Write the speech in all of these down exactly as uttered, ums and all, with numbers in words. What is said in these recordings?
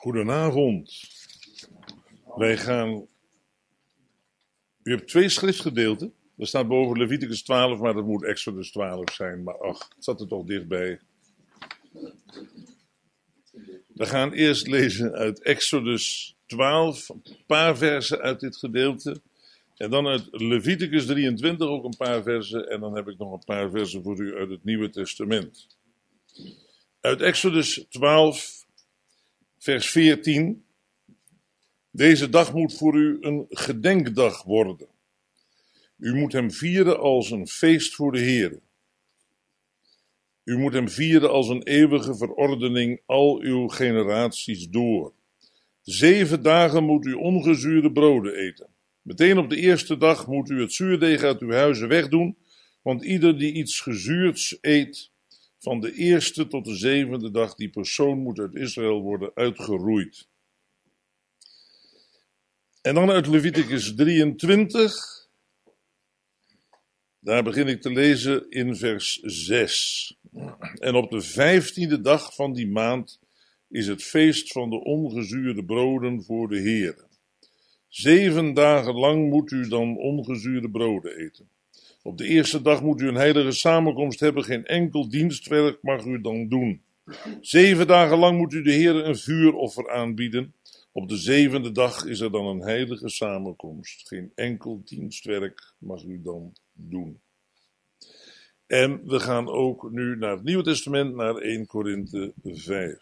Goedenavond. Wij gaan... U hebt twee schriftgedeelten. Er staat boven Leviticus twaalf, maar dat moet Exodus twaalf zijn. Maar ach, het zat er toch dichtbij. We gaan eerst lezen uit Exodus twaalf, een paar versen uit dit gedeelte. En dan uit Leviticus drieëntwintig ook een paar versen. En dan heb ik nog een paar versen voor u uit het Nieuwe Testament. Uit Exodus twaalf, vers veertien. Deze dag moet voor u een gedenkdag worden. U moet hem vieren als een feest voor de Heere. U moet hem vieren als een eeuwige verordening al uw generaties door. Zeven dagen moet u ongezuurde broden eten. Meteen op de eerste dag moet u het zuurdeeg uit uw huizen wegdoen, want ieder die iets gezuurds eet, van de eerste tot de zevende dag, die persoon moet uit Israël worden uitgeroeid. En dan uit Leviticus drieëntwintig. Daar begin ik te lezen in vers zes. En op de vijftiende dag van die maand is het feest van de ongezuurde broden voor de Heere. Zeven dagen lang moet u dan ongezuurde broden eten. Op de eerste dag moet u een heilige samenkomst hebben, geen enkel dienstwerk mag u dan doen. Zeven dagen lang moet u de Heere een vuuroffer aanbieden. Op de zevende dag is er dan een heilige samenkomst. Geen enkel dienstwerk mag u dan doen. En we gaan ook nu naar het Nieuwe Testament, naar eerste Korinthe vijf.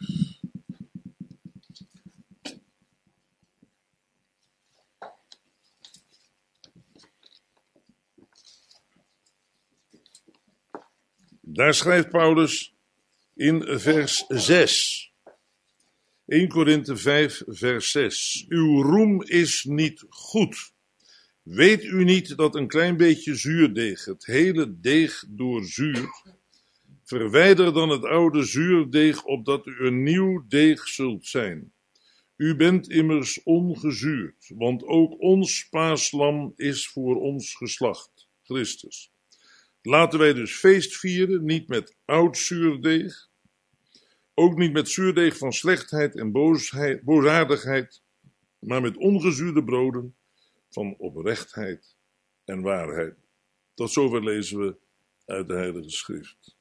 Daar schrijft Paulus in vers zes. eerste Korinthe vijf, vers zes. Uw roem is niet goed. Weet u niet dat een klein beetje zuurdeeg het hele deeg doorzuurt? Verwijder dan het oude zuurdeeg, opdat u een nieuw deeg zult zijn. U bent immers ongezuurd, want ook ons paaslam is voor ons geslacht, Christus. Laten wij dus feest vieren, niet met oud zuurdeeg, ook niet met zuurdeeg van slechtheid en boosheid, boosaardigheid, maar met ongezuurde broden van oprechtheid en waarheid. Tot zover lezen we uit de Heilige Schrift.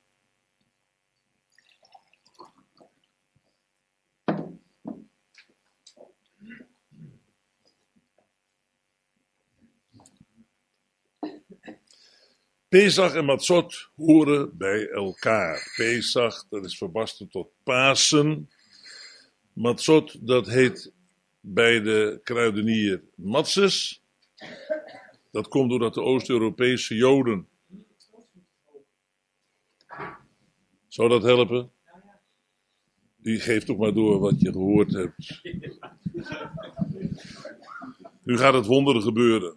Pesach en Matzot horen bij elkaar. Pesach, dat is verbasterd tot Pasen. Matzot, dat heet bij de kruidenier matzes. Dat komt doordat de Oost-Europese Joden. Zou dat helpen? Die geeft toch maar door wat je gehoord hebt. Nu gaat het wonderen gebeuren.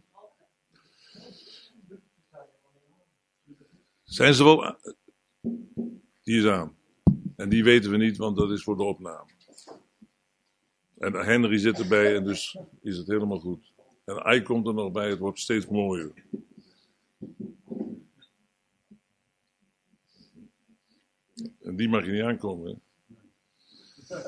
Zijn ze wel... Die is aan. En die weten we niet, want dat is voor de opname. En Henry zit erbij en dus is het helemaal goed. En hij komt er nog bij, het wordt steeds mooier. En die mag je niet aankomen, hè?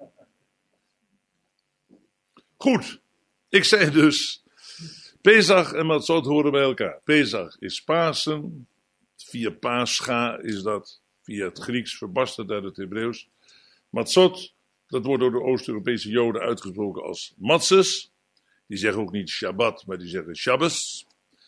Goed, ik zei dus, Pesach en Matzot horen bij elkaar. Pesach is Pasen, via Pascha is dat, via het Grieks verbasterd uit het Hebreeuws. Matzot, dat wordt door de Oost-Europese Joden uitgesproken als matzes. Die zeggen ook niet Shabbat, maar die zeggen Shabbos.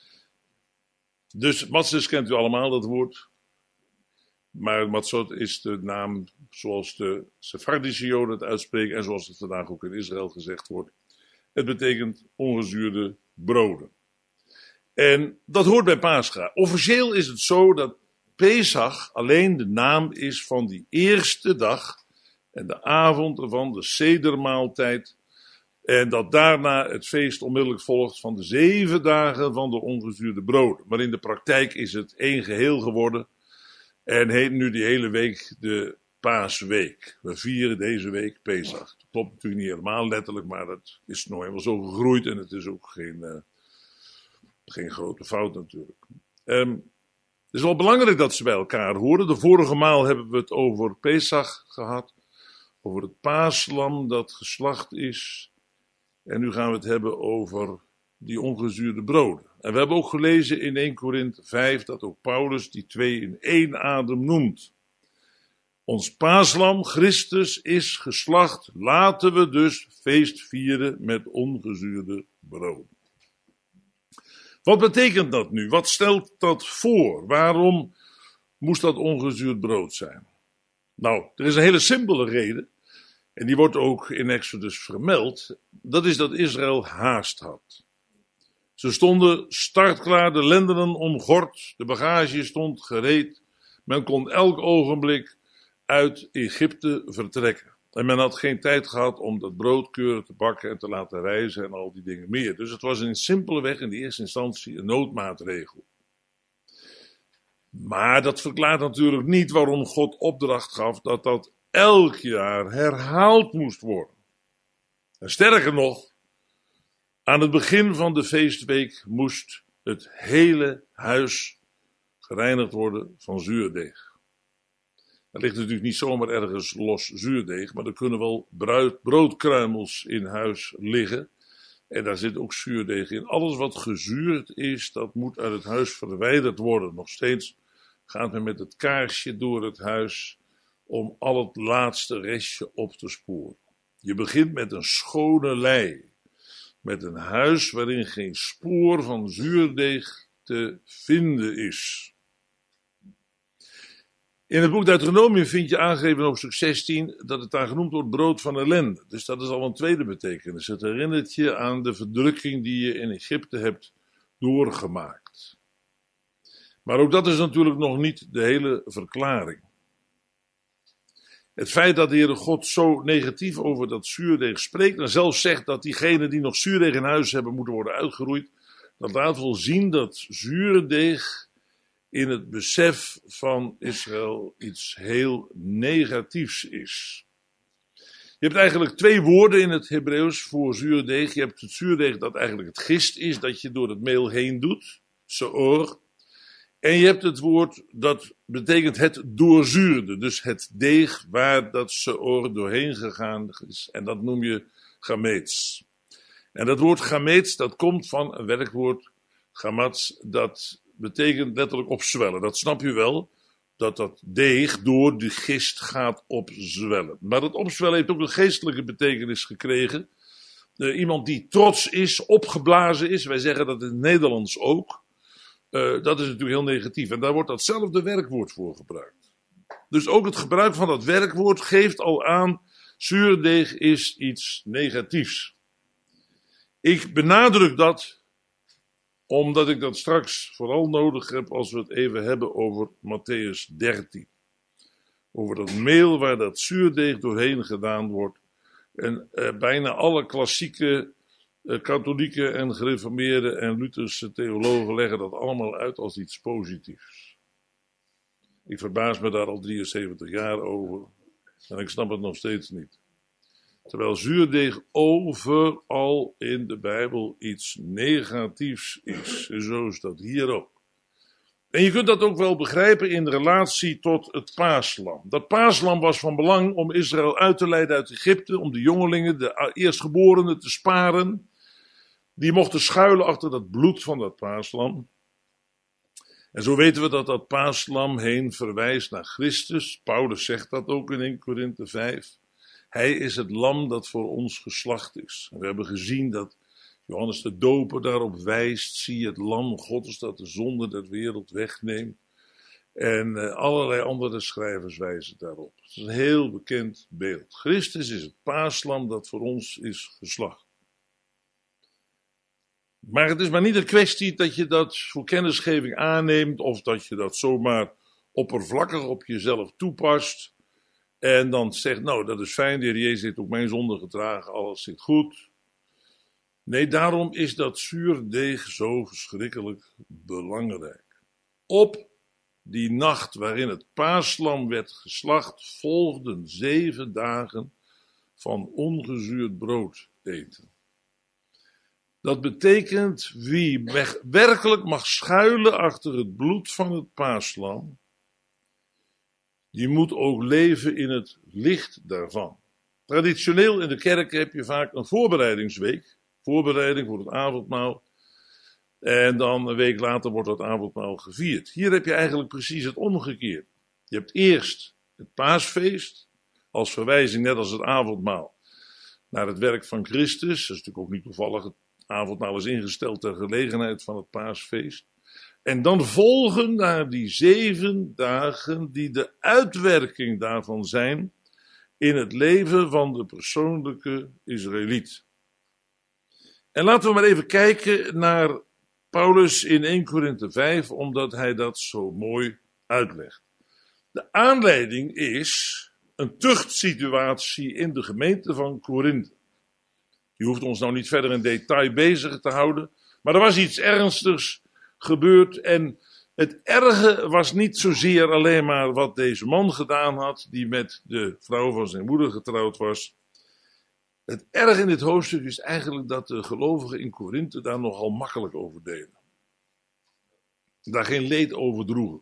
Dus matzes kent u allemaal, dat woord. Maar matzot is de naam zoals de Sephardische Joden het uitspreken en zoals het vandaag ook in Israël gezegd wordt. Het betekent ongezuurde broden. En dat hoort bij Pascha. Officieel is het zo dat Pesach alleen de naam is van die eerste dag en de avond ervan, de sedermaaltijd. En dat daarna het feest onmiddellijk volgt van de zeven dagen van de ongezuurde broden. Maar in de praktijk is het één geheel geworden. En heet nu die hele week de Paasweek. We vieren deze week Pesach. Dat klopt natuurlijk niet helemaal letterlijk, maar dat is nog helemaal zo gegroeid. En het is ook geen, uh, geen grote fout natuurlijk. Um, het is wel belangrijk dat ze bij elkaar horen. De vorige maal hebben we het over Pesach gehad. over het paaslam dat geslacht is. En nu gaan we het hebben over die ongezuurde broden. En we hebben ook gelezen in Eerste Korinthe vijf dat ook Paulus die twee in één adem noemt. Ons paaslam, Christus, is geslacht. Laten we dus feest vieren met ongezuurde broden. Wat betekent dat nu? Wat stelt dat voor? Waarom moest dat ongezuurd brood zijn? Nou, er is een hele simpele reden. En die wordt ook in Exodus vermeld. Dat is dat Israël haast had. Ze stonden startklaar, de lendenen omgord, de bagage stond gereed. Men kon elk ogenblik uit Egypte vertrekken. En men had geen tijd gehad om dat brood keurig te bakken en te laten rijzen en al die dingen meer. Dus het was in simpelweg in de eerste instantie een noodmaatregel. Maar dat verklaart natuurlijk niet waarom God opdracht gaf dat dat elk jaar herhaald moest worden. En sterker nog, aan het begin van de feestweek moest het hele huis gereinigd worden van zuurdeeg. Er ligt natuurlijk niet zomaar ergens los zuurdeeg, maar er kunnen wel broodkruimels in huis liggen. En daar zit ook zuurdeeg in. Alles wat gezuurd is, dat moet uit het huis verwijderd worden. Nog steeds gaat men met het kaarsje door het huis om al het laatste restje op te sporen. Je begint met een schone lei. Met een huis waarin geen spoor van zuurdeeg te vinden is. In het boek Deuteronomium vind je aangegeven in hoofdstuk zestien dat het daar genoemd wordt brood van ellende. Dus dat is al een tweede betekenis. Het herinnert je aan de verdrukking die je in Egypte hebt doorgemaakt. Maar ook dat is natuurlijk nog niet de hele verklaring. Het feit dat de Heere God zo negatief over dat zuurdeeg spreekt en zelfs zegt dat diegenen die nog zuurdeeg in huis hebben moeten worden uitgeroeid, dat laat wel zien dat zuurdeeg in het besef van Israël iets heel negatiefs is. Je hebt eigenlijk twee woorden in het Hebreeuws voor zuurdeeg. Je hebt het zuurdeeg dat eigenlijk het gist is, dat je door het meel heen doet, seor. En je hebt het woord dat betekent het doorzuurde, dus het deeg waar dat seor doorheen gegaan is. En dat noem je gameets. En dat woord gameets, dat komt van een werkwoord, gamats, dat betekent letterlijk opzwellen. Dat snap je wel, dat dat deeg door de gist gaat opzwellen. Maar dat opzwellen heeft ook een geestelijke betekenis gekregen. Uh, iemand die trots is, opgeblazen is, wij zeggen dat in het Nederlands ook. Uh, dat is natuurlijk heel negatief. En daar wordt datzelfde werkwoord voor gebruikt. Dus ook het gebruik van dat werkwoord geeft al aan, zuurdeeg is iets negatiefs. Ik benadruk dat omdat ik dat straks vooral nodig heb als we het even hebben over Mattheüs dertien. Over dat meel waar dat zuurdeeg doorheen gedaan wordt. En eh, bijna alle klassieke eh, katholieke en gereformeerde en Lutherse theologen leggen dat allemaal uit als iets positiefs. Ik verbaas me daar al drieënzeventig jaar over. En ik snap het nog steeds niet. Terwijl zuurdeeg overal in de Bijbel iets negatiefs is. En zo is dat hier ook. En je kunt dat ook wel begrijpen in relatie tot het paaslam. Dat paaslam was van belang om Israël uit te leiden uit Egypte, om de jongelingen, de eerstgeborenen te sparen. Die mochten schuilen achter dat bloed van dat paaslam. En zo weten we dat dat paaslam heen verwijst naar Christus. Paulus zegt dat ook in Eerste Korinthe vijf. Hij is het lam dat voor ons geslacht is. En we hebben gezien dat Johannes de Doper daarop wijst. Zie het lam Gods dat de zonde der wereld wegneemt. En uh, allerlei andere schrijvers wijzen daarop. Het is een heel bekend beeld. Christus is het paaslam dat voor ons is geslacht. Maar het is maar niet een kwestie dat je dat voor kennisgeving aanneemt. Of dat je dat zomaar oppervlakkig op jezelf toepast. En dan zegt, nou dat is fijn, de Heer Jezus heeft ook mijn zonde gedragen, alles zit goed. Nee, daarom is dat zuurdeeg zo verschrikkelijk belangrijk. Op die nacht waarin het paaslam werd geslacht, volgden zeven dagen van ongezuurd brood eten. Dat betekent, wie werkelijk mag schuilen achter het bloed van het paaslam, die moet ook leven in het licht daarvan. Traditioneel in de kerk heb je vaak een voorbereidingsweek. Voorbereiding voor het avondmaal. En dan een week later wordt dat avondmaal gevierd. Hier heb je eigenlijk precies het omgekeerd. Je hebt eerst het paasfeest, als verwijzing net als het avondmaal, naar het werk van Christus. Dat is natuurlijk ook niet toevallig. Het avondmaal is ingesteld ter gelegenheid van het paasfeest. En dan volgen naar die zeven dagen die de uitwerking daarvan zijn in het leven van de persoonlijke Israëliet. En laten we maar even kijken naar Paulus in eerste Korinthe vijf, omdat hij dat zo mooi uitlegt. De aanleiding is een tuchtsituatie in de gemeente van Korinthe. Je hoeft ons nou niet verder in detail bezig te houden, maar er was iets ernstigs gebeurd en het erge was niet zozeer alleen maar wat deze man gedaan had, die met de vrouw van zijn moeder getrouwd was. Het erge in dit hoofdstuk is eigenlijk dat de gelovigen in Korinthe daar nogal makkelijk over deden. Daar geen leed over droegen.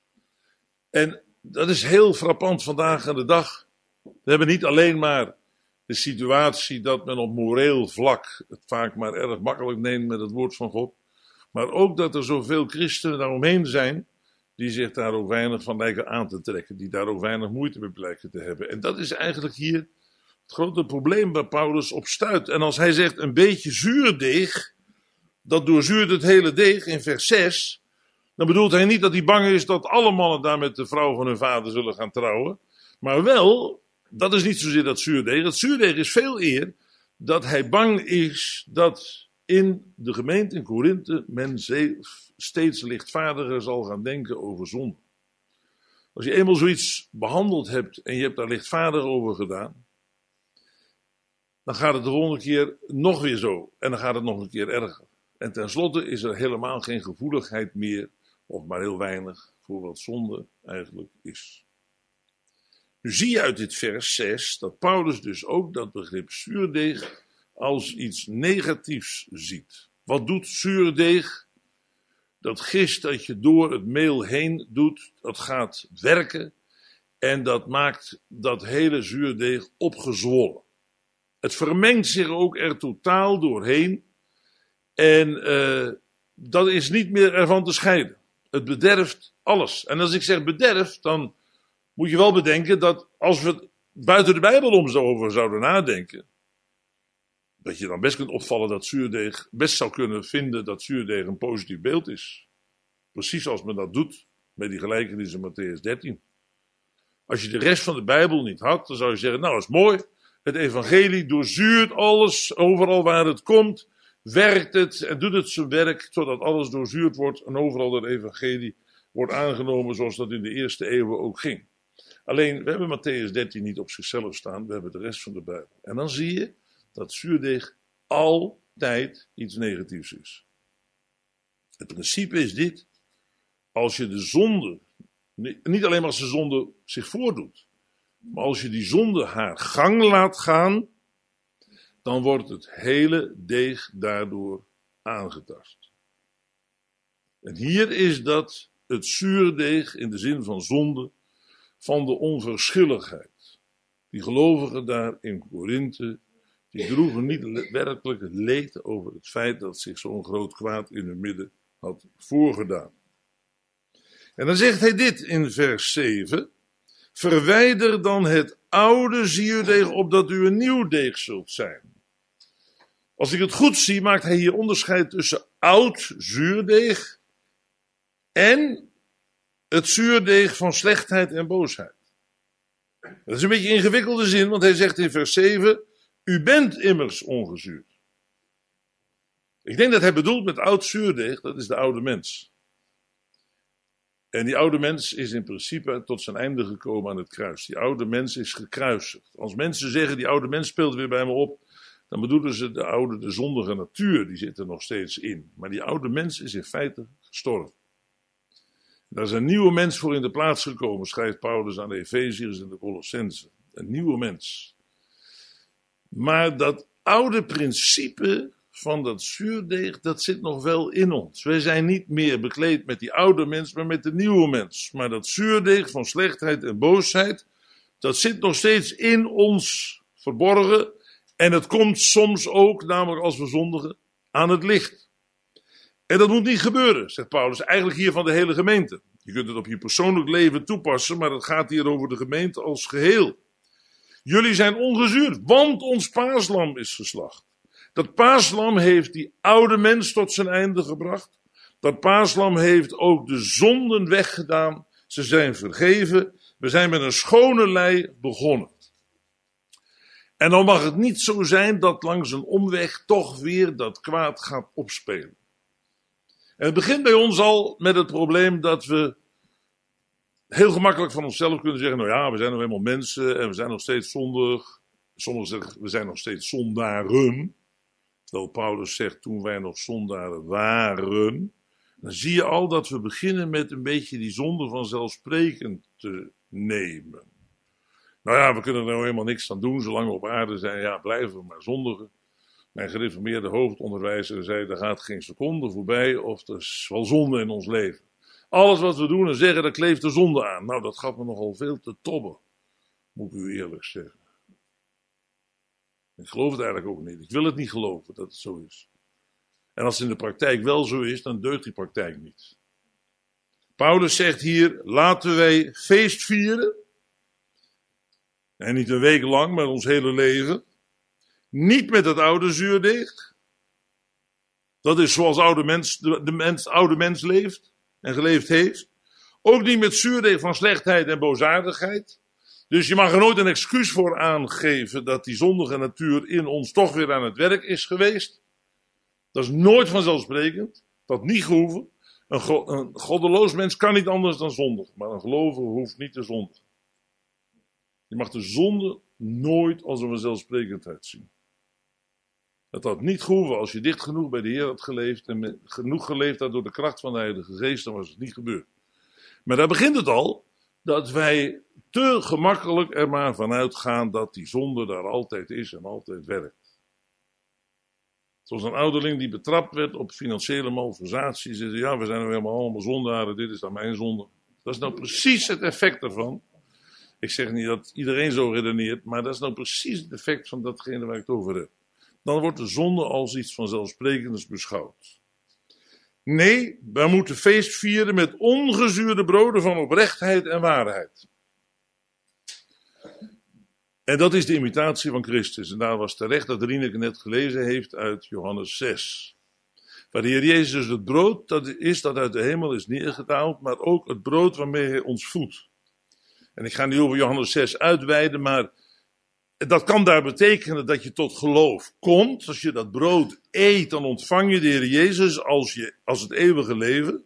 En dat is heel frappant vandaag aan de dag. We hebben niet alleen maar de situatie dat men op moreel vlak het vaak maar erg makkelijk neemt met het woord van God. Maar ook dat er zoveel christenen daaromheen zijn die zich daar ook weinig van lijken aan te trekken. Die daar ook weinig moeite mee blijken te hebben. En dat is eigenlijk hier het grote probleem waar Paulus op stuit. En als hij zegt een beetje zuurdeeg, dat doorzuurt het hele deeg in vers zes. Dan bedoelt hij niet dat hij bang is dat alle mannen daar met de vrouw van hun vader zullen gaan trouwen. Maar wel, dat is niet zozeer dat zuurdeeg. Het zuurdeeg is veel eer dat hij bang is dat in de gemeente in Korinthe men steeds lichtvaardiger zal gaan denken over zonde. Als je eenmaal zoiets behandeld hebt en je hebt daar lichtvaardig over gedaan, dan gaat het de volgende keer nog weer zo. En dan gaat het nog een keer erger. En tenslotte is er helemaal geen gevoeligheid meer, of maar heel weinig, voor wat zonde eigenlijk is. Nu zie je uit dit vers zes dat Paulus dus ook dat begrip zuurdeeg als iets negatiefs ziet. Wat doet zuurdeeg? Dat gist dat je door het meel heen doet, dat gaat werken en dat maakt dat hele zuurdeeg opgezwollen. Het vermengt zich ook er totaal doorheen en uh, dat is niet meer ervan te scheiden. Het bederft alles. En als ik zeg bederft, dan moet je wel bedenken dat als we het buiten de Bijbel om zo over zouden nadenken, dat je dan best kunt opvallen dat zuurdeeg, best zou kunnen vinden dat zuurdeeg een positief beeld is. Precies als men dat doet met die gelijkenis in Mattheüs dertien. Als je de rest van de Bijbel niet had, dan zou je zeggen, nou dat is mooi. Het evangelie doorzuurt alles, overal waar het komt, werkt het en doet het zijn werk, zodat alles doorzuurd wordt en overal het evangelie wordt aangenomen zoals dat in de eerste eeuwen ook ging. Alleen, we hebben Mattheüs dertien niet op zichzelf staan, we hebben de rest van de Bijbel. En dan zie je dat zuurdeeg altijd iets negatiefs is. Het principe is dit, als je de zonde, niet alleen maar als de zonde zich voordoet, maar als je die zonde haar gang laat gaan, dan wordt het hele deeg daardoor aangetast. En hier is dat het zuurdeeg in de zin van zonde, van de onverschilligheid. Die gelovigen daar in Korinthe, die droegen niet werkelijk het leed over het feit dat zich zo'n groot kwaad in hun midden had voorgedaan. En dan zegt hij dit in vers zeven. Verwijder dan het oude zuurdeeg opdat u een nieuw deeg zult zijn. Als ik het goed zie, maakt hij hier onderscheid tussen oud zuurdeeg en het zuurdeeg van slechtheid en boosheid. Dat is een beetje een ingewikkelde zin, want hij zegt in vers zeven, u bent immers ongezuurd. Ik denk dat hij bedoelt met oud zuurdeeg, dat is de oude mens. En die oude mens is in principe tot zijn einde gekomen aan het kruis. Die oude mens is gekruisigd. Als mensen zeggen, die oude mens speelt weer bij me op, dan bedoelen ze de oude, de zondige natuur, die zit er nog steeds in. Maar die oude mens is in feite gestorven. Daar is een nieuwe mens voor in de plaats gekomen, schrijft Paulus aan de Efeziërs en de Colossenzen. Een nieuwe mens. Maar dat oude principe van dat zuurdeeg, dat zit nog wel in ons. Wij zijn niet meer bekleed met die oude mens, maar met de nieuwe mens. Maar dat zuurdeeg van slechtheid en boosheid, dat zit nog steeds in ons verborgen. En het komt soms ook, namelijk als we zondigen, aan het licht. En dat moet niet gebeuren, zegt Paulus, eigenlijk hier van de hele gemeente. Je kunt het op je persoonlijk leven toepassen, maar het gaat hier over de gemeente als geheel. Jullie zijn ongezuurd, want ons paaslam is geslacht. Dat paaslam heeft die oude mens tot zijn einde gebracht. Dat paaslam heeft ook de zonden weggedaan. Ze zijn vergeven. We zijn met een schone lei begonnen. En dan mag het niet zo zijn dat langs een omweg toch weer dat kwaad gaat opspelen. En het begint bij ons al met het probleem dat we heel gemakkelijk van onszelf kunnen zeggen, nou ja, we zijn nog helemaal mensen en we zijn nog steeds zondig. Sommigen zeggen, we zijn nog steeds zondaren. Terwijl Paulus zegt, toen wij nog zondaren waren. Dan zie je al dat we beginnen met een beetje die zonde vanzelfsprekend te nemen. Nou ja, we kunnen er nou helemaal niks aan doen, zolang we op aarde zijn, ja, blijven we maar zondigen. Mijn gereformeerde hoofdonderwijzer zei, er gaat geen seconde voorbij of er is wel zonde in ons leven. Alles wat we doen en zeggen, daar kleeft de zonde aan. Nou, dat gaat me nogal veel te tobben, moet ik u eerlijk zeggen. Ik geloof het eigenlijk ook niet. Ik wil het niet geloven dat het zo is. En als het in de praktijk wel zo is, dan deugt die praktijk niet. Paulus zegt hier, laten wij feest vieren. En niet een week lang, maar ons hele leven. Niet met het oude zuurdeeg. Dat is zoals oude mens, de, de mens, oude mens leeft en geleefd heeft. Ook niet met zuurdeeg van slechtheid en boosaardigheid. Dus je mag er nooit een excuus voor aangeven dat die zondige natuur in ons toch weer aan het werk is geweest. Dat is nooit vanzelfsprekend. Dat niet gehoeven. Een, go- een goddeloos mens kan niet anders dan zondig. Maar een gelovige hoeft niet te zondigen. Je mag de zonde nooit als een vanzelfsprekendheid zien. Het had niet gehoeven als je dicht genoeg bij de Heer had geleefd en met, genoeg geleefd had door de kracht van de Heilige Geest, dan was het niet gebeurd. Maar daar begint het al, dat wij te gemakkelijk er maar vanuit gaan dat die zonde daar altijd is en altijd werkt. Zoals een ouderling die betrapt werd op financiële malversatie, zei ja, we zijn nou helemaal allemaal zondaren, dit is dan mijn zonde. Dat is nou precies het effect daarvan. Ik zeg niet dat iedereen zo redeneert, maar dat is nou precies het effect van datgene waar ik het over heb. Dan wordt de zonde als iets vanzelfsprekends beschouwd. Nee, wij moeten feest vieren met ongezuurde broden van oprechtheid en waarheid. En dat is de imitatie van Christus. En daar was terecht dat Rieneke net gelezen heeft uit Johannes zes. Waar de Heer Jezus het brood dat is dat uit de hemel is neergedaald, maar ook het brood waarmee hij ons voedt. En ik ga niet over Johannes zes uitweiden, maar dat kan daar betekenen dat je tot geloof komt. Als je dat brood eet, dan ontvang je de Heer Jezus als, je, als het eeuwige leven.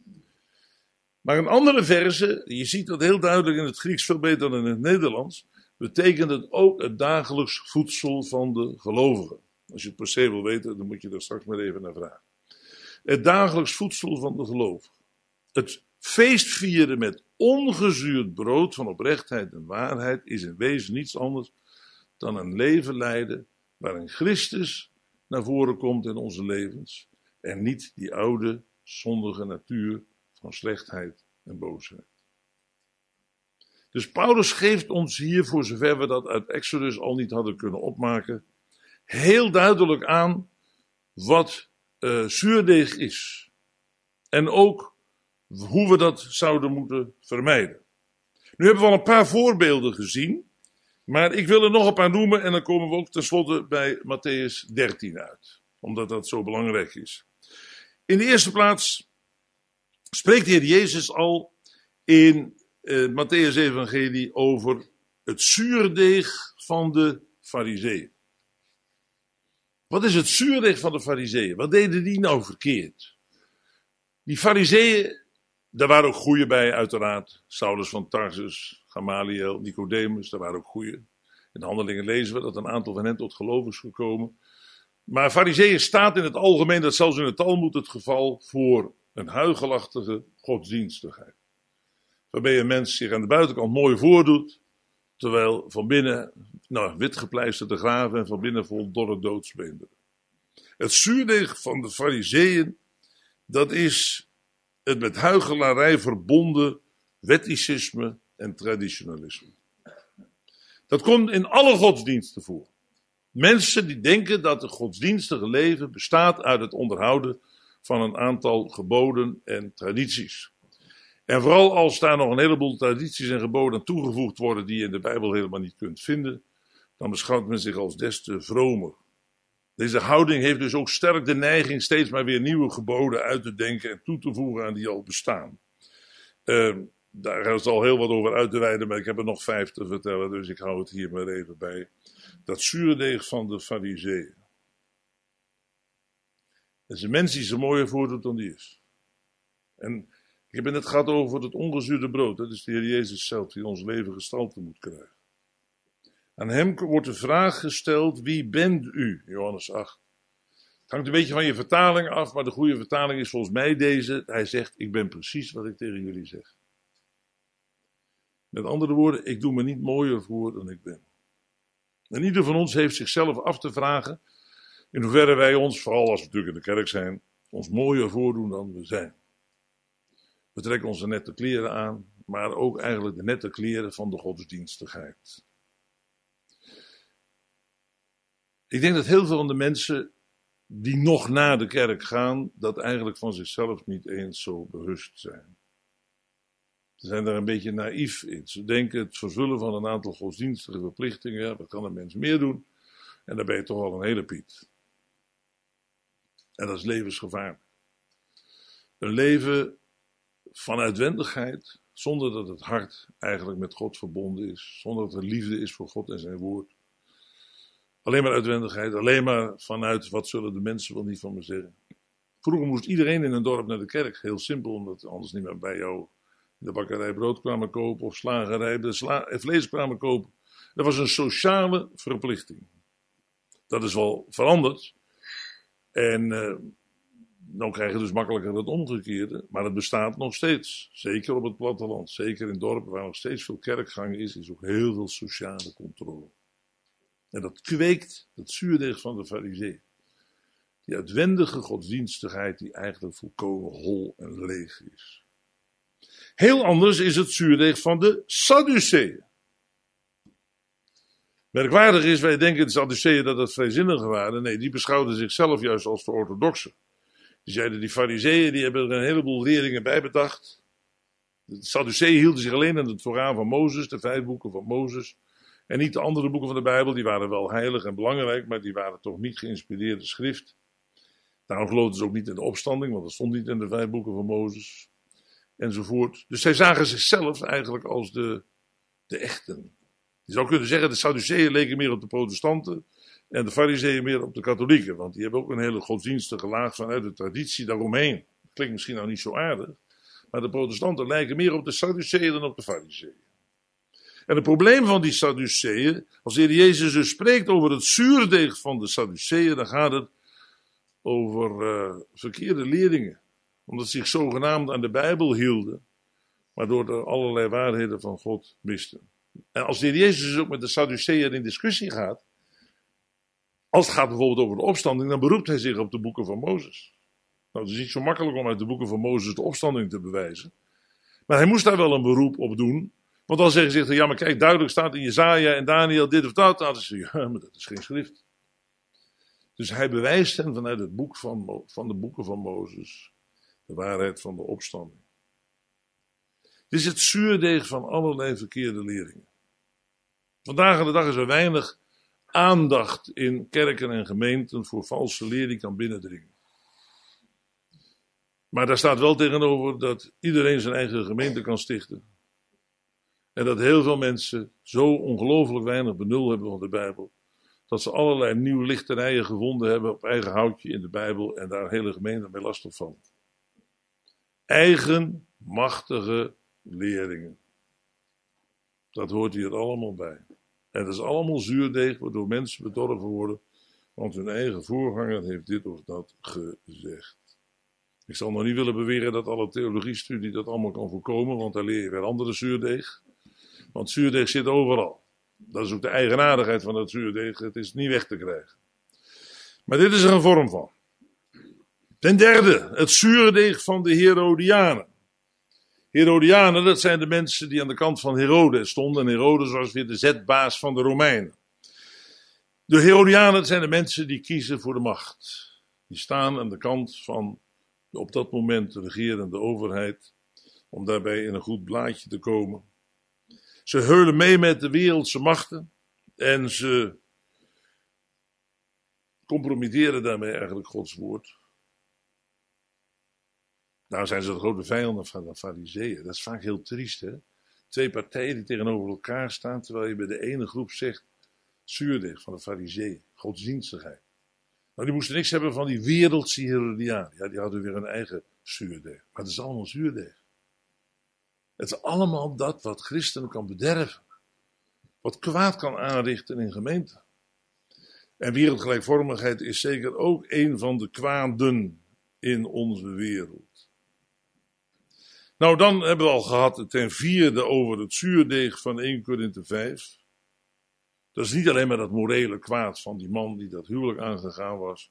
Maar een andere verse, je ziet dat heel duidelijk in het Grieks veel beter dan in het Nederlands, betekent het ook het dagelijks voedsel van de gelovigen. Als je het per se wil weten, dan moet je daar straks maar even naar vragen. Het dagelijks voedsel van de gelovigen. Het feest vieren met ongezuurd brood van oprechtheid en waarheid is in wezen niets anders dan een leven leiden waarin Christus naar voren komt in onze levens en niet die oude zondige natuur van slechtheid en boosheid. Dus Paulus geeft ons hier, voor zover we dat uit Exodus al niet hadden kunnen opmaken, heel duidelijk aan wat uh, zuurdeeg is. En ook hoe we dat zouden moeten vermijden. Nu hebben we al een paar voorbeelden gezien, maar ik wil er nog een paar noemen en dan komen we ook tenslotte bij Matthäus dertien uit. Omdat dat zo belangrijk is. In de eerste plaats spreekt de Heer Jezus al in uh, Matthäus evangelie over het zuurdeeg van de Farizeeën. Wat is het zuurdeeg van de Farizeeën? Wat deden die nou verkeerd? Die Farizeeën, daar waren ook goeie bij uiteraard. Saulus van Tarsus, Gamaliel, Nicodemus, daar waren ook goeie. In de Handelingen lezen we dat een aantal van hen tot geloof is gekomen. Maar Farizeeën staat in het algemeen, dat zelfs in het Talmud het geval, voor een huichelachtige godsdienstigheid. Waarbij een mens zich aan de buitenkant mooi voordoet, terwijl van binnen, nou, witgepleisterde graven en van binnen vol dorre doodsbeenderen. Het zuurdeeg van de Farizeeën, dat is het met huichelarij verbonden wetticisme en traditionalisme. Dat komt in alle godsdiensten voor. Mensen die denken dat het godsdienstige leven bestaat uit het onderhouden van een aantal geboden en tradities. En vooral als daar nog een heleboel tradities en geboden aan toegevoegd worden die je in de Bijbel helemaal niet kunt vinden, dan beschouwt men zich als des te vromer. Deze houding heeft dus ook sterk de neiging steeds maar weer nieuwe geboden uit te denken en toe te voegen aan die al bestaan. Uh, daar is al heel wat over uit te wijden, maar ik heb er nog vijf te vertellen, dus ik hou het hier maar even bij. Dat zuurdeeg van de Farizeeën. Dat is een mens die ze mooier voordoet dan die is. En ik heb het net gehad over het ongezuurde brood. Dat is de Heer Jezus zelf die ons leven gestalte moet krijgen. Aan hem wordt de vraag gesteld, wie bent u? Johannes acht. Het hangt een beetje van je vertaling af, maar de goede vertaling is volgens mij deze. Hij zegt, ik ben precies wat ik tegen jullie zeg. Met andere woorden, ik doe me niet mooier voor dan ik ben. En ieder van ons heeft zichzelf af te vragen, in hoeverre wij ons, vooral als we natuurlijk in de kerk zijn, ons mooier voordoen dan we zijn. We trekken onze nette kleren aan, maar ook eigenlijk de nette kleren van de godsdienstigheid. Ik denk dat heel veel van de mensen die nog naar de kerk gaan, dat eigenlijk van zichzelf niet eens zo bewust zijn. Ze zijn daar een beetje naïef in. Ze denken het vervullen van een aantal godsdienstige verplichtingen, dat kan een mens meer doen, en dan ben je toch al een hele Piet. En dat is levensgevaarlijk. Een leven van uitwendigheid, zonder dat het hart eigenlijk met God verbonden is, zonder dat er liefde is voor God en zijn woord. Alleen maar uitwendigheid, alleen maar vanuit wat zullen de mensen wel niet van me zeggen. Vroeger moest iedereen in een dorp naar de kerk, heel simpel, omdat anders niet meer bij jou de bakkerij brood kwamen kopen of slagerij de sla- vlees kwamen kopen. Dat was een sociale verplichting. Dat is wel veranderd. En uh, dan krijg je dus makkelijker het omgekeerde. Maar het bestaat nog steeds. Zeker op het platteland. Zeker in dorpen waar nog steeds veel kerkgang is. Is ook heel veel sociale controle. En dat kweekt het zuurdeeg van de Farizeeën. Die uitwendige godsdienstigheid die eigenlijk volkomen hol en leeg is. Heel anders is het zuurdeeg van de Sadduceeën. Merkwaardig is, wij denken de Sadduceeën dat het vrijzinnigen waren. Nee, die beschouwden zichzelf juist als de orthodoxen. Die zeiden, die Farizeeën die hebben er een heleboel leringen bij bedacht. De Sadduceeën hielden zich alleen aan de Torah van Mozes, de vijf boeken van Mozes. En niet de andere boeken van de Bijbel, die waren wel heilig en belangrijk, maar die waren toch niet geïnspireerde schrift. Daarom geloofden ze ook niet in de opstanding, want dat stond niet in de vijf boeken van Mozes. Enzovoort. Dus zij zagen zichzelf eigenlijk als de, de echten. Je zou kunnen zeggen, de Sadduceeën leken meer op de protestanten en de Farizeeën meer op de katholieken. Want die hebben ook een hele godsdienstige laag vanuit de traditie daaromheen. Klinkt misschien nou niet zo aardig, maar de protestanten lijken meer op de Sadduceeën dan op de Farizeeën. En het probleem van die Sadduceeën, als de Heer Jezus dus spreekt over het zuurdeeg van de Sadduceeën, dan gaat het over uh, verkeerde leerlingen. Omdat ze zich zogenaamd aan de Bijbel hielden, waardoor er allerlei waarheden van God misten. En als de Heer Jezus dus ook met de Sadduceeën in discussie gaat, als het gaat bijvoorbeeld over de opstanding, dan beroept hij zich op de boeken van Mozes. Nou, het is niet zo makkelijk om uit de boeken van Mozes de opstanding te bewijzen. Maar hij moest daar wel een beroep op doen. Want dan zeggen ze, ja maar kijk, duidelijk staat in Jesaja en Daniel dit of dat. Dan zeggen ze, ja, maar dat is geen schrift. Dus hij bewijst hen vanuit het boek van, van de boeken van Mozes de waarheid van de opstanding. Het is het zuurdeeg van allerlei verkeerde leringen. Vandaag aan de dag is er weinig aandacht in kerken en gemeenten voor valse leer die kan binnendringen. Maar daar staat wel tegenover dat iedereen zijn eigen gemeente kan stichten. En dat heel veel mensen zo ongelooflijk weinig benul hebben van de Bijbel, dat ze allerlei nieuwe lichterijen gevonden hebben op eigen houtje in de Bijbel en daar hele gemeenten mee lastig vallen. Eigen, machtige leringen. Dat hoort hier allemaal bij. En dat is allemaal zuurdeeg waardoor mensen bedorven worden, want hun eigen voorganger heeft dit of dat gezegd. Ik zal nog niet willen beweren dat alle theologiestudie dat allemaal kan voorkomen, want daar leer je weer andere zuurdeeg. Want zuurdeeg zit overal. Dat is ook de eigenaardigheid van dat zuurdeeg, het is niet weg te krijgen. Maar dit is er een vorm van. Ten derde, het zuurdeeg van de Herodianen. Herodianen, dat zijn de mensen die aan de kant van Herodes stonden. En Herodes was weer de zetbaas van de Romeinen. De Herodianen, dat zijn de mensen die kiezen voor de macht. Die staan aan de kant van de op dat moment regerende overheid. Om daarbij in een goed blaadje te komen. Ze heulen mee met de wereldse machten. En ze compromitteren daarmee eigenlijk Gods woord. Nou zijn ze de grote vijanden van de Farizeeën. Dat is vaak heel triest, hè. Twee partijen die tegenover elkaar staan, terwijl je bij de ene groep zegt, zuurdeeg van de Farizeeën, godsdienstigheid. Nou, die moesten niks hebben van die wereldse Herodianen. Ja, die hadden weer een eigen zuurdeeg. Maar het is allemaal zuurdeeg. Het is allemaal dat wat christenen kan bederven. Wat kwaad kan aanrichten in gemeenten. En wereldgelijkvormigheid is zeker ook een van de kwaden in onze wereld. Nou, dan hebben we al gehad ten vierde over het zuurdeeg van Eerste Korinthe vijf. Dat is niet alleen maar dat morele kwaad van die man die dat huwelijk aangegaan was.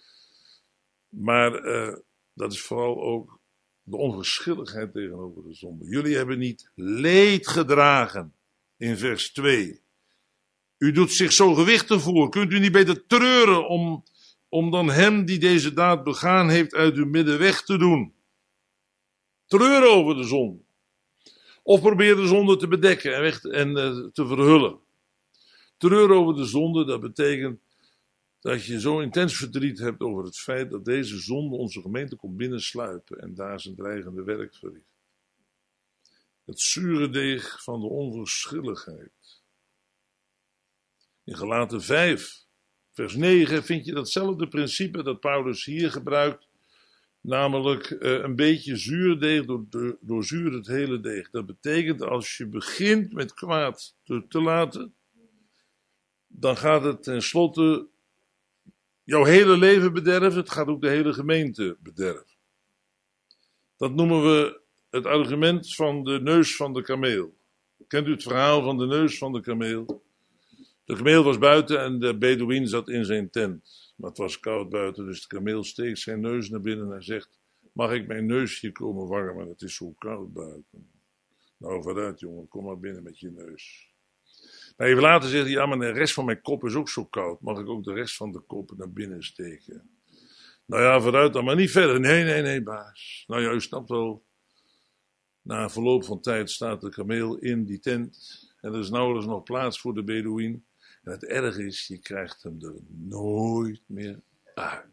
Maar uh, dat is vooral ook de onverschilligheid tegenover de zonde. Jullie hebben niet leed gedragen in vers twee. U doet zich zo gewichtig voor. Kunt u niet beter treuren om, om dan hem die deze daad begaan heeft uit uw midden weg te doen? Treuren over de zonde. Of probeer de zonde te bedekken en, weg, en uh, te verhullen. Treuren over de zonde, dat betekent dat je zo intens verdriet hebt over het feit dat deze zonde onze gemeente komt binnensluipen en daar zijn dreigende werk verricht. Het zure deeg van de onverschilligheid. In Galaten vijf, vers negen vind je datzelfde principe dat Paulus hier gebruikt, namelijk uh, een beetje zuurdeeg door, doorzuurt het hele deeg. Dat betekent als je begint met kwaad te, te laten, dan gaat het tenslotte jouw hele leven bederven, het gaat ook de hele gemeente bederven. Dat noemen we het argument van de neus van de kameel. Kent u het verhaal van de neus van de kameel? De kameel was buiten en de Bedouin zat in zijn tent. Maar het was koud buiten, dus de kameel steekt zijn neus naar binnen en zegt, mag ik mijn neus hier komen warmen? Het is zo koud buiten. Nou, vooruit jongen, kom maar binnen met je neus. Maar even later zegt hij, ja, maar de rest van mijn kop is ook zo koud. Mag ik ook de rest van de kop naar binnen steken? Nou ja, vooruit dan, maar niet verder. Nee, nee, nee, baas. Nou ja, u snapt wel. Na een verloop van tijd staat de kameel in die tent. En er is nauwelijks nog plaats voor de Bedouin. En het erg is, je krijgt hem er nooit meer uit.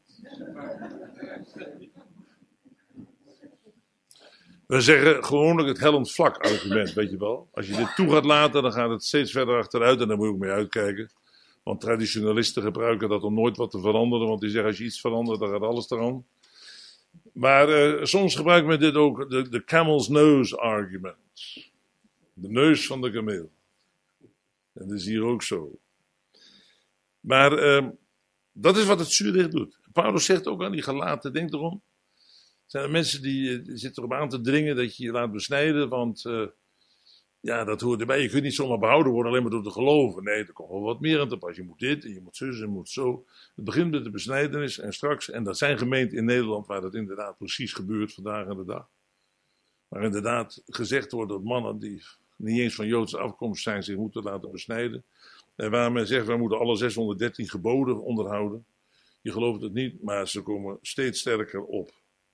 We zeggen gewoonlijk het hellend vlak argument, weet je wel. Als je dit toe gaat laten, dan gaat het steeds verder achteruit en daar moet je ook mee uitkijken. Want traditionalisten gebruiken dat om nooit wat te veranderen, want die zeggen als je iets verandert, dan gaat alles eraan. Maar uh, soms gebruikt men dit ook, de, de camel's nose argument. De neus van de kameel. En dat is hier ook zo. Maar uh, dat is wat het zuurdeeg doet. Paulus zegt ook aan die Galaten, denk erom. Zijn er mensen die, die zitten erop aan te dringen dat je je laat besnijden, want uh, ja, dat hoort erbij. Je kunt niet zomaar behouden worden alleen maar door te geloven. Nee, er komt wel wat meer aan te pas. Je moet dit en je moet zus en je moet zo. Het begint met de besnijdenis en straks, en dat zijn gemeenten in Nederland waar dat inderdaad precies gebeurt vandaag aan de dag. Waar inderdaad gezegd wordt dat mannen die niet eens van Joodse afkomst zijn zich moeten laten besnijden. En waar men zegt, wij moeten alle zeshonderddertien geboden onderhouden. Je gelooft het niet, maar ze komen steeds sterker op.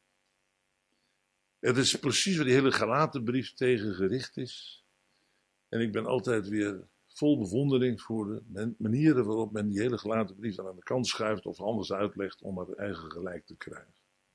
Het is precies waar die hele Galatenbrief tegen gericht is. En ik ben altijd weer vol bewondering voor de manieren waarop men die hele Galatenbrief dan aan de kant schuift of anders uitlegt om het eigen gelijk te krijgen.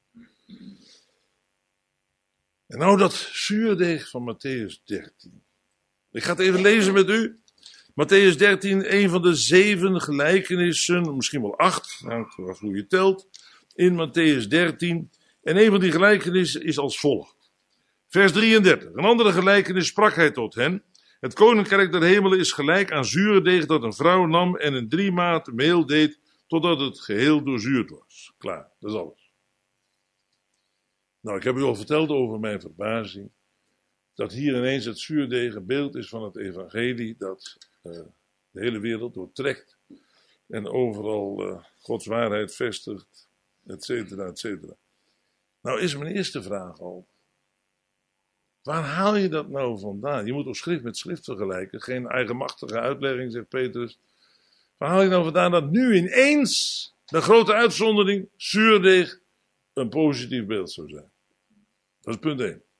En nou dat zuurdeeg van Matthäus dertien. Ik ga het even lezen met u. Matthäus dertien, een van de zeven gelijkenissen, misschien wel acht, hangt er af hoe je telt, in Matthäus dertien. En een van die gelijkenissen is als volgt. Vers drieëndertig. Een andere gelijkenis sprak hij tot hen. Het koninkrijk der hemelen is gelijk aan zuurdeeg dat een vrouw nam en in drie maat meel deed, totdat het geheel doorzuurd was. Klaar, dat is alles. Nou, ik heb u al verteld over mijn verbazing, dat hier ineens het zuurdeeg een beeld is van het evangelie, dat uh, de hele wereld doortrekt en overal uh, Gods waarheid vestigt, et cetera, et cetera. Nou is mijn eerste vraag al, Waar haal je dat nou vandaan? Je moet ook schrift met schrift vergelijken. Geen eigenmachtige uitlegging, zegt Petrus. Waar haal je nou vandaan dat nu ineens, de grote uitzondering, zuurdeeg een positief beeld zou zijn? Dat is punt één.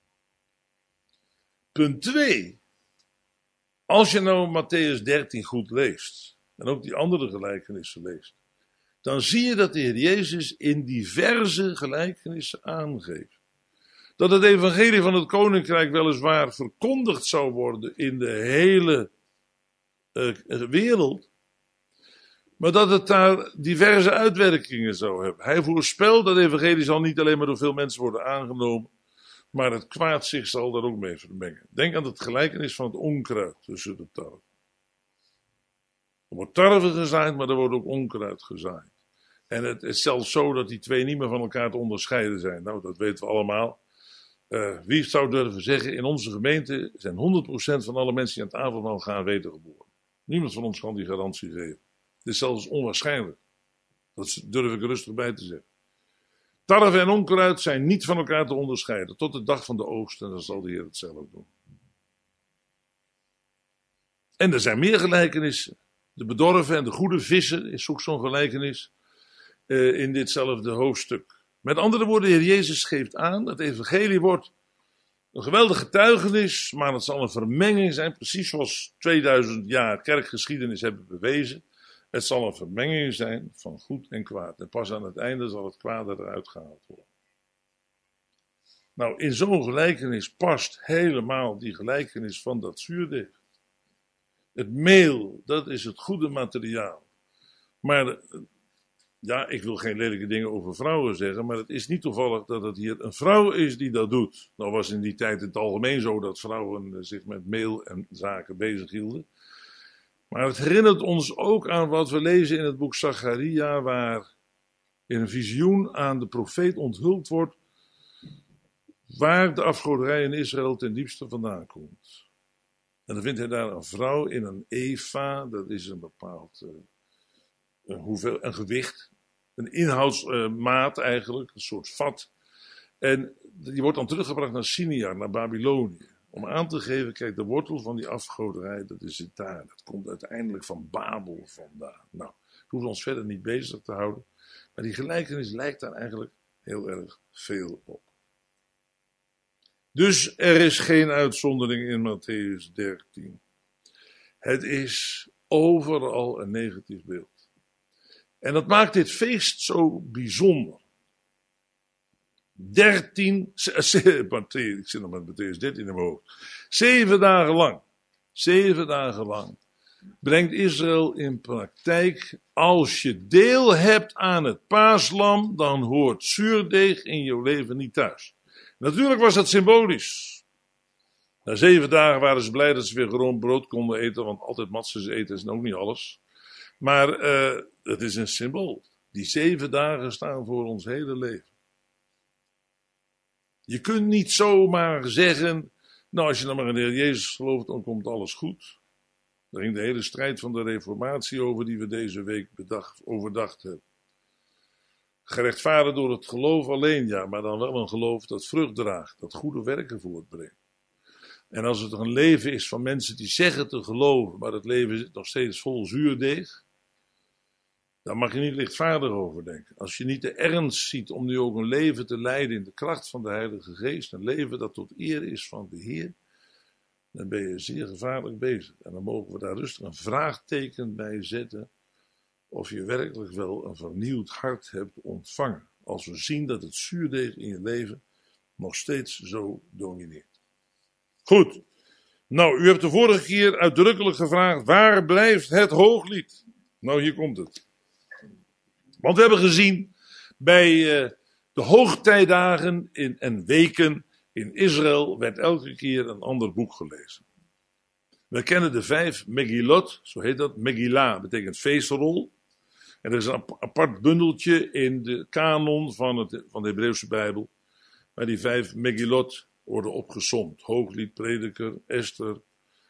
Punt twee. Als je nou Mattheüs dertien goed leest, en ook die andere gelijkenissen leest, dan zie je dat de Heer Jezus in diverse gelijkenissen aangeeft dat het evangelie van het koninkrijk weliswaar verkondigd zou worden in de hele uh, wereld, maar dat het daar diverse uitwerkingen zou hebben. Hij voorspelt dat het evangelie zal niet alleen maar door veel mensen worden aangenomen, maar het kwaad zich zal daar ook mee vermengen. Denk aan het gelijkenis van het onkruid tussen de tarwe. Er wordt tarwe gezaaid, maar er wordt ook onkruid gezaaid. En het is zelfs zo dat die twee niet meer van elkaar te onderscheiden zijn. Nou, dat weten we allemaal. Uh, wie zou durven zeggen, in onze gemeente zijn honderd procent van alle mensen die aan het avondmaal gaan wedergeboren. Niemand van ons kan die garantie geven. Het is zelfs onwaarschijnlijk. Dat durf ik rustig bij te zeggen. Tarwe en onkruid zijn niet van elkaar te onderscheiden. Tot de dag van de oogst. En dan zal de Heer het zelf doen. En er zijn meer gelijkenissen. De bedorven en de goede vissen is ook zo'n gelijkenis. Uh, in ditzelfde hoofdstuk. Met andere woorden, de Heer Jezus geeft aan. Het evangelie wordt een geweldige getuigenis. Maar het zal een vermenging zijn. Precies zoals tweeduizend jaar kerkgeschiedenis hebben bewezen. Het zal een vermenging zijn van goed en kwaad. En pas aan het einde zal het kwade eruit gehaald worden. Nou, in zo'n gelijkenis past helemaal die gelijkenis van dat zuurdeeg. Het meel, dat is het goede materiaal. Maar, ja, ik wil geen lelijke dingen over vrouwen zeggen, maar het is niet toevallig dat het hier een vrouw is die dat doet. Nou was in die tijd in het algemeen zo dat vrouwen zich met meel en zaken bezighielden. Maar het herinnert ons ook aan wat we lezen in het boek Zacharia, waar in een visioen aan de profeet onthuld wordt waar de afgoderij in Israël ten diepste vandaan komt. En dan vindt hij daar een vrouw in een eva, dat is een bepaald uh, een, hoeveel, een gewicht, een inhoudsmaat uh, eigenlijk, een soort vat. En die wordt dan teruggebracht naar Siniar, naar Babylonië. Om aan te geven, kijk, de wortel van die afgoderij, dat is het daar. Dat komt uiteindelijk van Babel vandaan. Nou, we hoeven ons verder niet bezig te houden. Maar die gelijkenis lijkt daar eigenlijk heel erg veel op. Dus er is geen uitzondering in Mattheüs dertien. Het is overal een negatief beeld. En dat maakt dit feest zo bijzonder. dertien, ik zit nog met Mattheüs dertien in mijn hoofd. Zeven dagen lang, zeven dagen lang, brengt Israël in praktijk, als je deel hebt aan het paaslam, dan hoort zuurdeeg in je leven niet thuis. Natuurlijk was dat symbolisch. Na zeven dagen waren ze blij dat ze weer gewoon brood konden eten, want altijd matzes eten is ook niet alles. Maar uh, het is een symbool. Die zeven dagen staan voor ons hele leven. Je kunt niet zomaar zeggen, nou als je dan maar in de Heer Jezus gelooft, dan komt alles goed. Daar ging de hele strijd van de reformatie over die we deze week bedacht, overdacht hebben. Gerechtvaardigd door het geloof alleen, ja, maar dan wel een geloof dat vrucht draagt, dat goede werken voortbrengt. En als het een leven is van mensen die zeggen te geloven, maar het leven zit nog steeds vol zuurdeeg, daar mag je niet lichtvaardig over denken. Als je niet de ernst ziet om nu ook een leven te leiden in de kracht van de Heilige Geest, een leven dat tot eer is van de Heer, dan ben je zeer gevaarlijk bezig. En dan mogen we daar rustig een vraagteken bij zetten of je werkelijk wel een vernieuwd hart hebt ontvangen. Als we zien dat het zuurdeeg in je leven nog steeds zo domineert. Goed. Nou, u hebt de vorige keer uitdrukkelijk gevraagd, waar blijft het hooglied? Nou, hier komt het. Want we hebben gezien, bij uh, de hoogtijdagen in, en weken in Israël werd elke keer een ander boek gelezen. We kennen de vijf Megillot, zo heet dat. Megillah betekent feestrol. En er is een apart bundeltje in de kanon van, het, van de Hebreeuwse Bijbel, waar die vijf Megillot worden opgesomd. Hooglied, Prediker, Esther,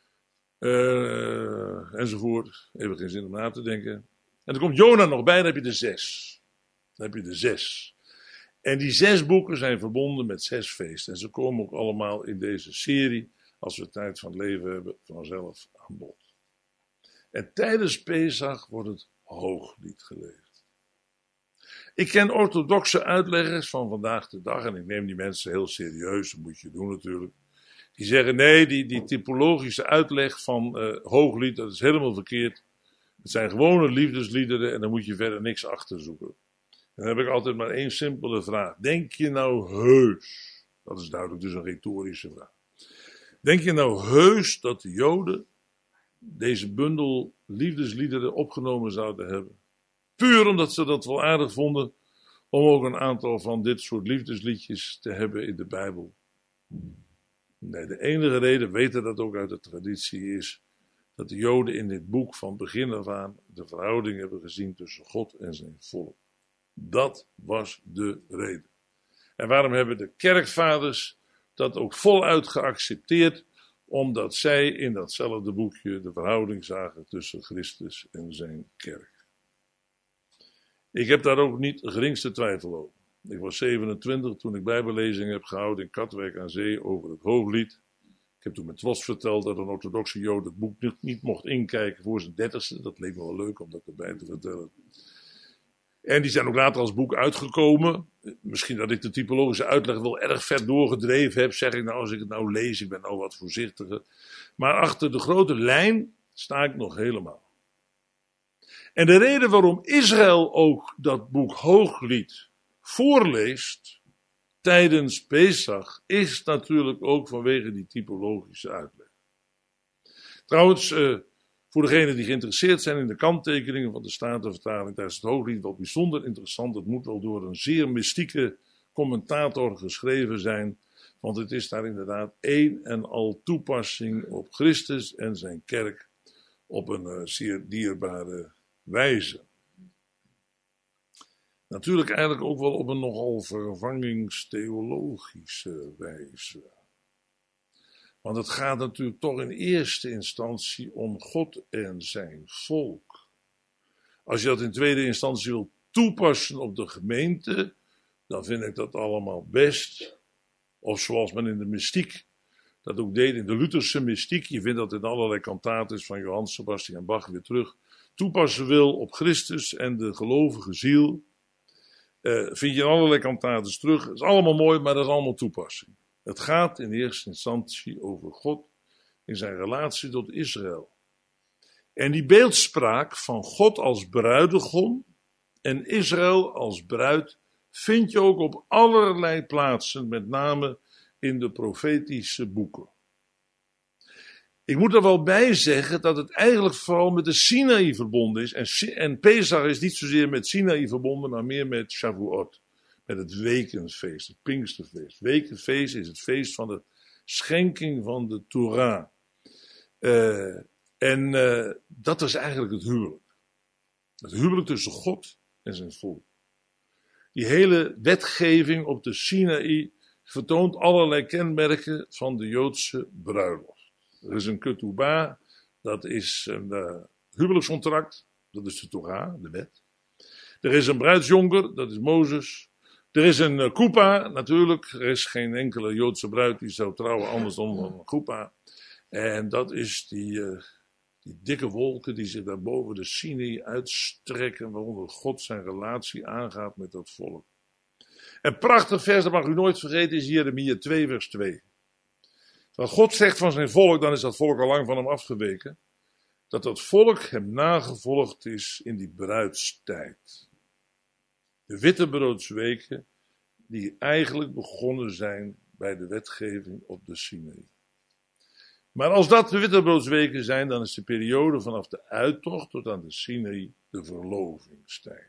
uh, enzovoort. Even geen zin om na te denken. En er komt Jona nog bij, dan heb je de zes. Dan heb je de zes. En die zes boeken zijn verbonden met zes feesten. En ze komen ook allemaal in deze serie, als we tijd van leven hebben, vanzelf aan bod. En tijdens Pesach wordt het Hooglied geleefd. Ik ken orthodoxe uitleggers van vandaag de dag, en ik neem die mensen heel serieus, dat moet je doen natuurlijk. Die zeggen, nee, die, die typologische uitleg van uh, Hooglied, dat is helemaal verkeerd. Het zijn gewone liefdesliederen en daar moet je verder niks achter zoeken. Dan heb ik altijd maar één simpele vraag. Denk je nou heus, dat is duidelijk dus een retorische vraag. Denk je nou heus dat de Joden deze bundel liefdesliederen opgenomen zouden hebben? Puur omdat ze dat wel aardig vonden om ook een aantal van dit soort liefdesliedjes te hebben in de Bijbel. Nee, de enige reden, weten dat ook uit de traditie, is dat de Joden in dit boek van begin af aan de verhouding hebben gezien tussen God en zijn volk. Dat was de reden. En waarom hebben de kerkvaders dat ook voluit geaccepteerd? Omdat zij in datzelfde boekje de verhouding zagen tussen Christus en zijn kerk. Ik heb daar ook niet de geringste twijfel over. Ik was zevenentwintig toen ik bijbellezingen heb gehouden in Katwijk aan Zee over het Hooglied. Ik heb toen met trots verteld dat een orthodoxe Jood het boek niet, niet mocht inkijken voor zijn dertigste. Dat leek me wel leuk om dat erbij te vertellen. En die zijn ook later als boek uitgekomen. Misschien dat ik de typologische uitleg wel erg ver doorgedreven heb, zeg ik nou als ik het nou lees. Ik ben nou wat voorzichtiger. Maar achter de grote lijn sta ik nog helemaal. En de reden waarom Israël ook dat boek Hooglied voorleest tijdens Pesach is natuurlijk ook vanwege die typologische uitleg. Trouwens, uh, voor degenen die geïnteresseerd zijn in de kanttekeningen van de Statenvertaling tijdens het Hooglied, wel bijzonder interessant. Het moet wel door een zeer mystieke commentator geschreven zijn, want het is daar inderdaad één en al toepassing op Christus en zijn kerk op een uh, zeer dierbare wijze. Natuurlijk eigenlijk ook wel op een nogal vervangingstheologische wijze. Want het gaat natuurlijk toch in eerste instantie om God en zijn volk. Als je dat in tweede instantie wil toepassen op de gemeente, dan vind ik dat allemaal best. Of zoals men in de mystiek dat ook deed, in de Lutherse mystiek, je vindt dat in allerlei kantaten van Johann Sebastian Bach weer terug, toepassen wil op Christus en de gelovige ziel. Uh, vind je in allerlei kantaten terug. Dat is allemaal mooi, maar dat is allemaal toepassing. Het gaat in eerste instantie over God in zijn relatie tot Israël. En die beeldspraak van God als bruidegom en Israël als bruid vind je ook op allerlei plaatsen, met name in de profetische boeken. Ik moet er wel bij zeggen dat het eigenlijk vooral met de Sinaï verbonden is. En, en Pesach is niet zozeer met Sinaï verbonden, maar meer met Shavuot. Met het wekenfeest, het Pinksterfeest. Wekenfeest is het feest van de schenking van de Torah. Uh, en uh, dat is eigenlijk het huwelijk. Het huwelijk tussen God en zijn volk. Die hele wetgeving op de Sinaï vertoont allerlei kenmerken van de Joodse bruiloft. Er is een ketubah, dat is een uh, huwelijkscontract, dat is de Torah, de wet. Er is een bruidsjonker, dat is Mozes. Er is een uh, kupa, natuurlijk. Er is geen enkele Joodse bruid die zou trouwen anders dan een kupa. En dat is die, uh, die dikke wolken die zich daar boven de Sinai uitstrekken, waaronder God zijn relatie aangaat met dat volk. Een prachtig vers, dat mag u nooit vergeten, is Jeremia twee vers twee. Wat God zegt van zijn volk, dan is dat volk al lang van hem afgeweken. Dat dat volk hem nagevolgd is in die bruidstijd. De wittebroodsweken die eigenlijk begonnen zijn bij de wetgeving op de Sinai. Maar als dat de wittebroodsweken zijn, dan is de periode vanaf de uittocht tot aan de Sinai de verlovingstijd.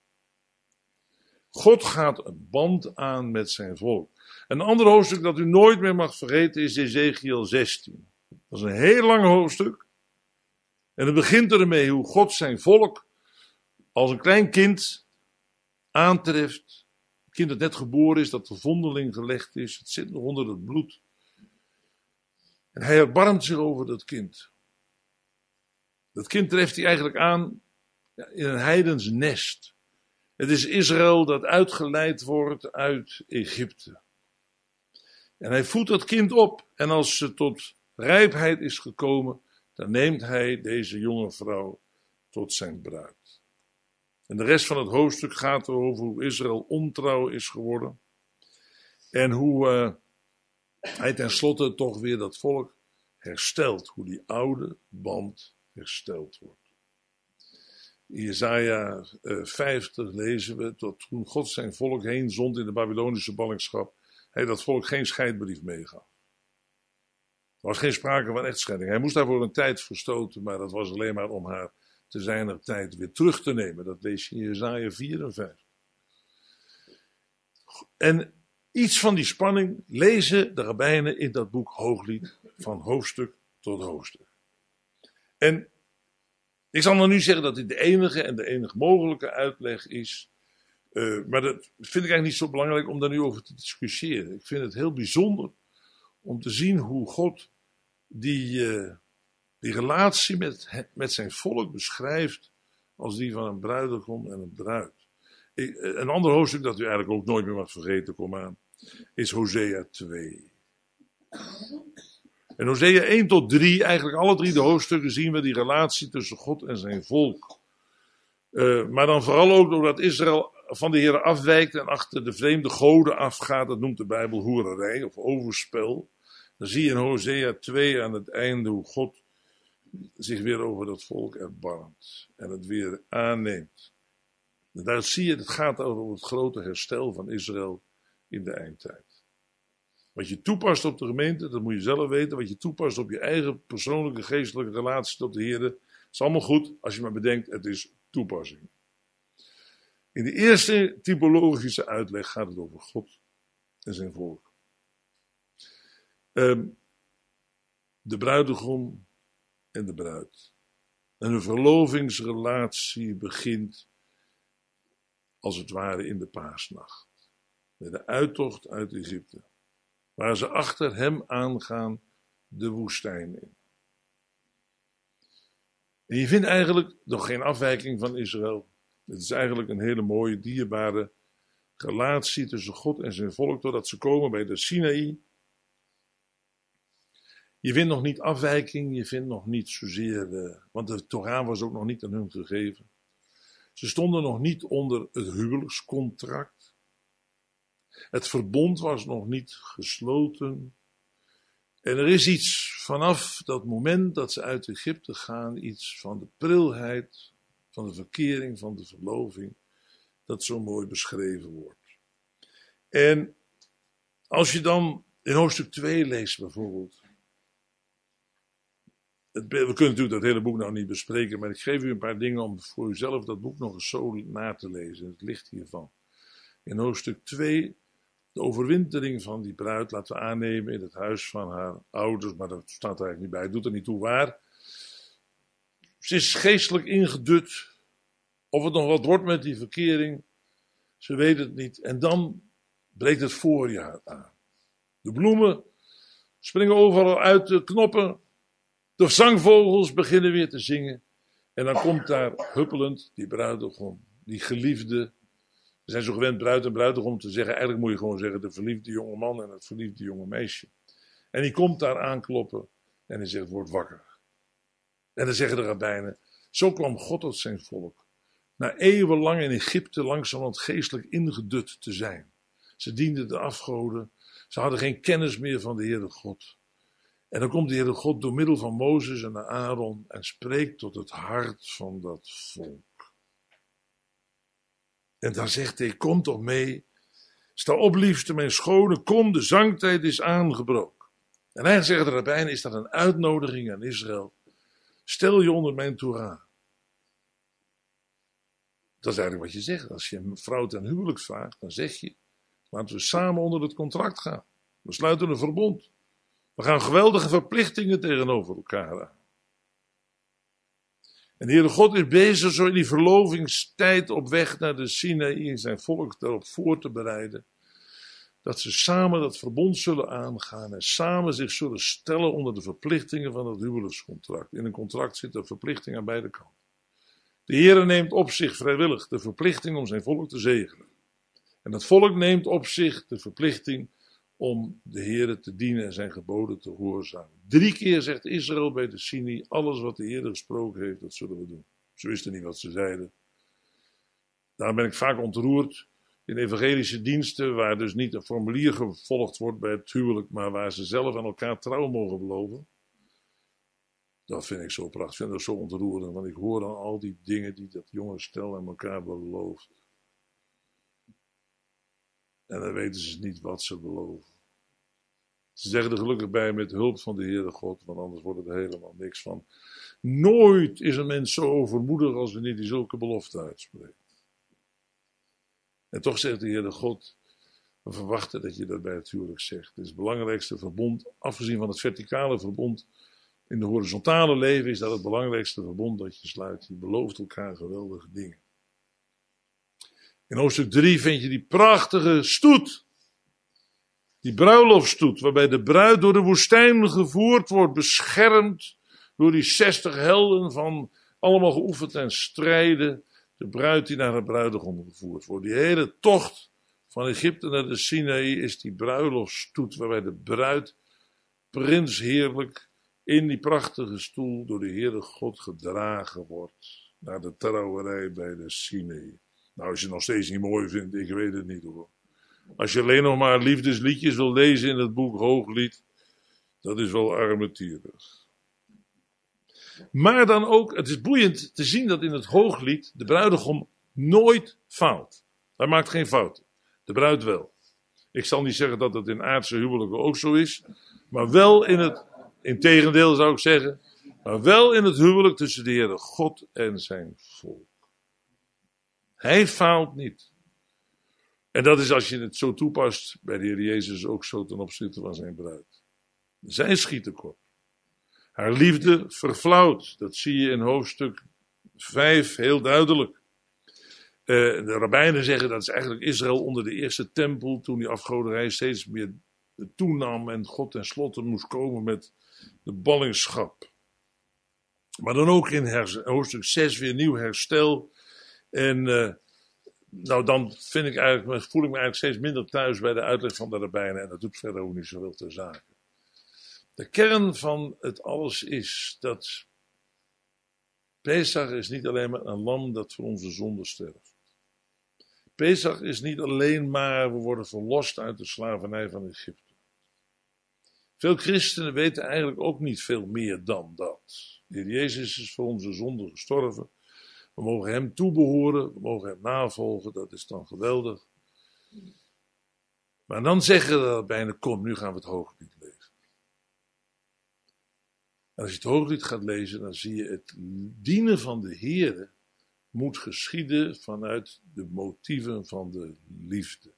God gaat een band aan met zijn volk. Een ander hoofdstuk dat u nooit meer mag vergeten is Ezekiel zestien. Dat is een heel lang hoofdstuk. En het begint ermee hoe God zijn volk als een klein kind aantreft. Het kind dat net geboren is, dat de vondeling gelegd is. Het zit nog onder het bloed. En hij erbarmt zich over dat kind. Dat kind treft hij eigenlijk aan in een heidens nest. Het is Israël dat uitgeleid wordt uit Egypte. En hij voedt dat kind op. En als ze tot rijpheid is gekomen, dan neemt hij deze jonge vrouw tot zijn bruid. En de rest van het hoofdstuk gaat erover hoe Israël ontrouw is geworden. En hoe uh, hij tenslotte toch weer dat volk herstelt. Hoe die oude band hersteld wordt. In Jesaja uh, vijftig lezen we dat toen God zijn volk heen zond in de Babylonische ballingschap, hij dat volk geen scheidbrief meegaf. Er was geen sprake van echtscheiding. Hij moest daarvoor een tijd verstoten, maar dat was alleen maar om haar te zijner tijd weer terug te nemen. Dat lees je in Jesaja vierenvijftig. En iets van die spanning lezen de rabbijnen in dat boek Hooglied van hoofdstuk tot hoofdstuk. En ik zal nog nu zeggen dat dit de enige en de enige mogelijke uitleg is. Uh, maar dat vind ik eigenlijk niet zo belangrijk om daar nu over te discussiëren. Ik vind het heel bijzonder om te zien hoe God die, uh, die relatie met, met zijn volk beschrijft als die van een bruidegom en een bruid. Ik, een ander hoofdstuk dat u eigenlijk ook nooit meer mag vergeten, kom aan, is Hosea twee. En Hosea één tot drie, eigenlijk alle drie de hoofdstukken, zien we die relatie tussen God en zijn volk. Uh, maar dan vooral ook doordat Israël van de Heer afwijkt en achter de vreemde goden afgaat. Dat noemt de Bijbel hoererij of overspel. Dan zie je in Hosea twee aan het einde hoe God zich weer over dat volk erbarmt. En het weer aanneemt. En daar zie je, het gaat over het grote herstel van Israël in de eindtijd. Wat je toepast op de gemeente, dat moet je zelf weten. Wat je toepast op je eigen persoonlijke geestelijke relatie tot de Heer, is allemaal goed als je maar bedenkt, het is toepassing. In de eerste typologische uitleg gaat het over God en zijn volk. Um, de bruidegom en de bruid. En een verlovingsrelatie begint als het ware in de paasnacht. Met de uittocht uit Egypte. Waar ze achter hem aangaan de woestijn in. En je vindt eigenlijk nog geen afwijking van Israël. Het is eigenlijk een hele mooie, dierbare relatie tussen God en zijn volk, totdat ze komen bij de Sinaï. Je vindt nog niet afwijking, je vindt nog niet zozeer, uh, want de Torah was ook nog niet aan hun gegeven. Ze stonden nog niet onder het huwelijkscontract. Het verbond was nog niet gesloten. En er is iets vanaf dat moment dat ze uit Egypte gaan, iets van de prilheid, van de verkering, van de verloving, dat zo mooi beschreven wordt. En als je dan in hoofdstuk twee leest bijvoorbeeld, het, we kunnen natuurlijk dat hele boek nou niet bespreken, maar ik geef u een paar dingen om voor uzelf dat boek nog eens zo na te lezen, het licht hiervan. In hoofdstuk twee, de overwintering van die bruid, laten we aannemen in het huis van haar ouders, maar dat staat er eigenlijk niet bij, het doet er niet toe waar. Ze is geestelijk ingedut. Of het nog wat wordt met die verkering, ze weet het niet. En dan breekt het voorjaar aan. De bloemen springen overal uit de knoppen. De zangvogels beginnen weer te zingen. En dan komt daar huppelend die bruidegom, die geliefde. We zijn zo gewend bruid en bruidegom te zeggen. Eigenlijk moet je gewoon zeggen de verliefde jonge man en het verliefde jonge meisje. En die komt daar aankloppen en hij zegt, word wakker. En dan zeggen de rabbijnen, zo kwam God tot zijn volk. Na eeuwenlang in Egypte langzamerhand geestelijk ingedut te zijn. Ze dienden de afgoden. Ze hadden geen kennis meer van de Heere God. En dan komt de Heere God door middel van Mozes en Aaron en spreekt tot het hart van dat volk. En dan zegt hij, kom toch mee. Sta op liefste mijn schone, kom, de zangtijd is aangebroken. En eigenlijk zeggen de rabbijnen, is dat een uitnodiging aan Israël. Stel je onder mijn Torah. Dat is eigenlijk wat je zegt. Als je een vrouw ten huwelijk vraagt, dan zeg je, laten we samen onder het contract gaan. We sluiten een verbond. We gaan geweldige verplichtingen tegenover elkaar aan. En de Heere God is bezig zo in die verlovingstijd op weg naar de Sinaï en zijn volk daarop voor te bereiden. Dat ze samen dat verbond zullen aangaan en samen zich zullen stellen onder de verplichtingen van het huwelijkscontract. In een contract zit een verplichting aan beide kanten. De Heere neemt op zich vrijwillig de verplichting om zijn volk te zegenen. En het volk neemt op zich de verplichting om de Heere te dienen en zijn geboden te gehoorzamen. Drie keer zegt Israël bij de Sinai, alles wat de Heere gesproken heeft, dat zullen we doen. Ze wisten niet wat ze zeiden. Daar ben ik vaak ontroerd in evangelische diensten, waar dus niet een formulier gevolgd wordt bij het huwelijk, maar waar ze zelf aan elkaar trouw mogen beloven. Dat vind ik zo prachtig, ik vind dat zo ontroerend, want ik hoor dan al die dingen die dat jonge stel aan elkaar belooft. En dan weten ze niet wat ze beloven. Ze zeggen er gelukkig bij met hulp van de Heere God, want anders wordt er helemaal niks van. Nooit is een mens zo overmoedig als wanneer hij zulke beloften uitspreekt. En toch zegt de Heere God, we verwachten dat je dat bij het huwelijk zegt. Het is het belangrijkste verbond, afgezien van het verticale verbond. In de horizontale leven is dat het belangrijkste verbond dat je sluit. Je belooft elkaar geweldige dingen. In hoofdstuk drie vind je die prachtige stoet. Die bruiloftstoet, waarbij de bruid door de woestijn gevoerd wordt, beschermd door die zestig helden van allemaal geoefend en strijden. De bruid die naar het bruidegom gevoerd wordt. Die hele tocht van Egypte naar de Sinaï is die bruiloftstoet, waarbij de bruid prinsheerlijk in die prachtige stoel door de Heere God gedragen wordt naar de trouwerij bij de Sinaï. Nou, als je het nog steeds niet mooi vindt, ik weet het niet hoor. Als je alleen nog maar liefdesliedjes wil lezen in het boek Hooglied, dat is wel armetierig. Maar dan ook, het is boeiend te zien dat in het Hooglied de bruidegom nooit faalt. Hij maakt geen fouten. De bruid wel. Ik zal niet zeggen dat dat in aardse huwelijken ook zo is, maar wel in het, integendeel zou ik zeggen, maar wel in het huwelijk tussen de Heere God en zijn volk. Hij faalt niet. En dat is als je het zo toepast bij de Heer Jezus ook zo ten opzichte van zijn bruid. Zij schiet tekort. Haar liefde verflauwt. Dat zie je in hoofdstuk vijf heel duidelijk. Uh, de rabbijnen zeggen dat is eigenlijk Israël onder de eerste tempel, toen die afgoderij steeds meer toenam en God ten slotte moest komen met de ballingschap. Maar dan ook in her, hoofdstuk zes weer nieuw herstel. En uh, nou dan vind ik eigenlijk, voel ik me eigenlijk steeds minder thuis bij de uitleg van de rabbijnen. En dat doet verder ook niet zoveel ter zake. De kern van het alles is dat Pesach is niet alleen maar een lam dat voor onze zonde sterft. Pesach is niet alleen maar, we worden verlost uit de slavernij van Egypte. Veel christenen weten eigenlijk ook niet veel meer dan dat. De Heer Jezus is voor onze zonde gestorven. We mogen hem toebehoren, we mogen hem navolgen, dat is dan geweldig. Maar dan zeggen we bijna, kom, nu gaan we het Hooglied lezen. En als je het Hooglied gaat lezen, dan zie je het dienen van de Heere moet geschieden vanuit de motieven van de liefde.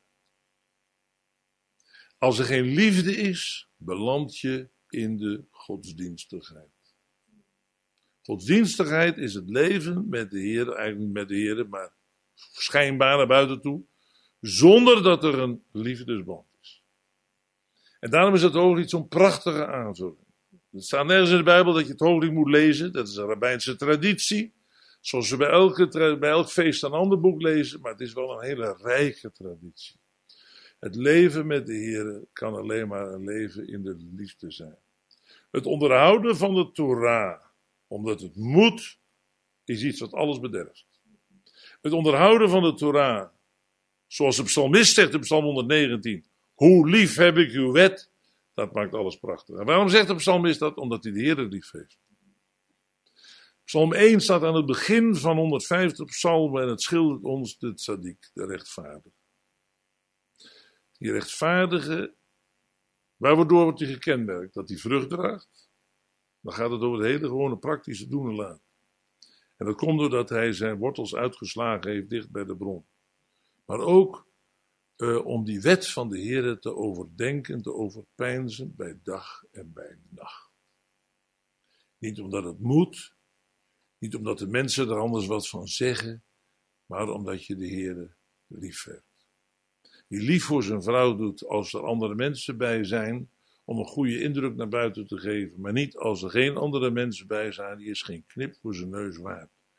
Als er geen liefde is, beland je in de godsdienstigheid. Godsdienstigheid is het leven met de Heer, eigenlijk niet met de Heer, maar schijnbaar naar buiten toe, zonder dat er een liefdesband is. En daarom is het Hooglied zo'n prachtige aanvulling. Er staat nergens in de Bijbel dat je het Hooglied moet lezen, dat is een rabbijnse traditie, zoals we bij, elke, bij elk feest een ander boek lezen, maar het is wel een hele rijke traditie. Het leven met de Heer kan alleen maar een leven in de liefde zijn. Het onderhouden van de Torah, omdat het moet, is iets wat alles bederft. Het onderhouden van de Torah, zoals de psalmist zegt in Psalm honderdnegentien, hoe lief heb ik uw wet, dat maakt alles prachtig. En waarom zegt de psalmist dat? Omdat hij de Heer lief heeft. Psalm één staat aan het begin van honderdvijftig psalmen en het schildert ons de tzaddik, de rechtvaardige. Die rechtvaardige, waardoor wordt hij gekenmerkt? Dat hij vrucht draagt. Dan gaat het over het hele gewone praktische doen en laten. En dat komt doordat hij zijn wortels uitgeslagen heeft dicht bij de bron. Maar ook uh, om die wet van de Heere te overdenken, te overpeinzen bij dag en bij nacht. Niet omdat het moet, niet omdat de mensen er anders wat van zeggen, maar omdat je de Heere lief hebt. Die lief voor zijn vrouw doet als er andere mensen bij zijn, om een goede indruk naar buiten te geven, maar niet als er geen andere mensen bij zijn, die is geen knip voor zijn neus waard.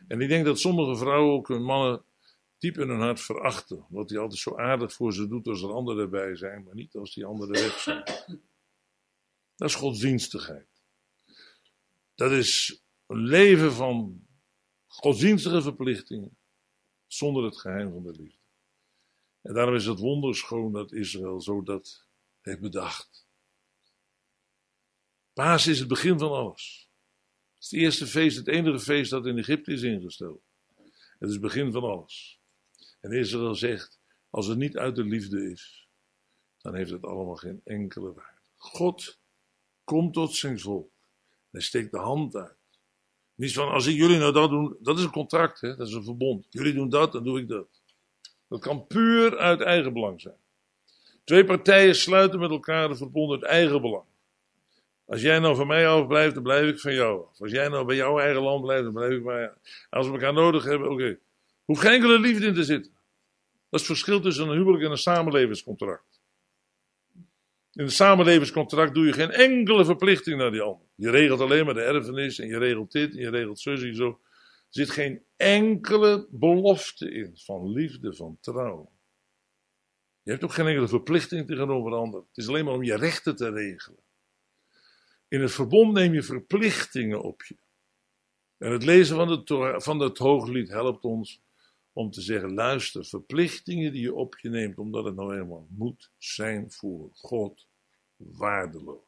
En ik denk dat sommige vrouwen ook hun mannen diep in hun hart verachten. Omdat hij altijd zo aardig voor ze doet als er anderen bij zijn, maar niet als die anderen weg zijn. Dat is godsdienstigheid. Dat is een leven van godsdienstige verplichtingen, zonder het geheim van de liefde. En daarom is het wonderschoon dat Israël zo dat heeft bedacht. Pasen is het begin van alles. Het is het eerste feest, het enige feest dat in Egypte is ingesteld. Het is het begin van alles. En Israël zegt, als het niet uit de liefde is, dan heeft het allemaal geen enkele waarde. God komt tot zijn volk. Hij steekt de hand uit. Niet van, als ik jullie nou dat doen, dat is een contract, hè? Dat is een verbond. Jullie doen dat, dan doe ik dat. Dat kan puur uit eigen belang zijn. Twee partijen sluiten met elkaar een verbond uit eigen belang. Als jij nou van mij afblijft, dan blijf ik van jou af. Als jij nou bij jouw eigen land blijft, dan blijf ik bij jou. Als we elkaar nodig hebben, oké. Okay. Hoeft geen enkele liefde in te zitten. Dat is het verschil tussen een huwelijk en een samenlevingscontract. In een samenlevingscontract doe je geen enkele verplichting naar die ander. Je regelt alleen maar de erfenis en je regelt dit en je regelt zus en zo. Er zit geen enkele belofte in van liefde, van trouw. Je hebt ook geen enkele verplichting tegenover de ander. Het is alleen maar om je rechten te regelen. In het verbond neem je verplichtingen op je. En het lezen van, de, van het Hooglied helpt ons om te zeggen, luister, verplichtingen die je op je neemt, omdat het nou eenmaal moet, zijn voor God waardeloos.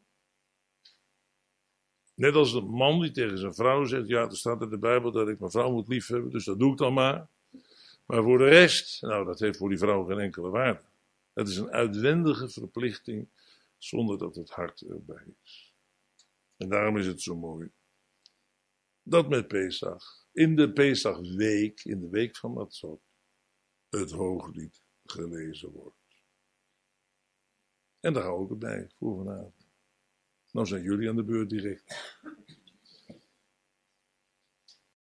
Net als een man die tegen zijn vrouw zegt, ja, er staat in de Bijbel dat ik mijn vrouw moet liefhebben, dus dat doe ik dan maar. Maar voor de rest, nou, dat heeft voor die vrouw geen enkele waarde. Het is een uitwendige verplichting, zonder dat het hart erbij is. En daarom is het zo mooi dat met Pesach, in de Pesachweek, in de week van Matzot, het Hooglied gelezen wordt. En daar hou ik het bij voor vanavond. Nou zijn jullie aan de beurt direct.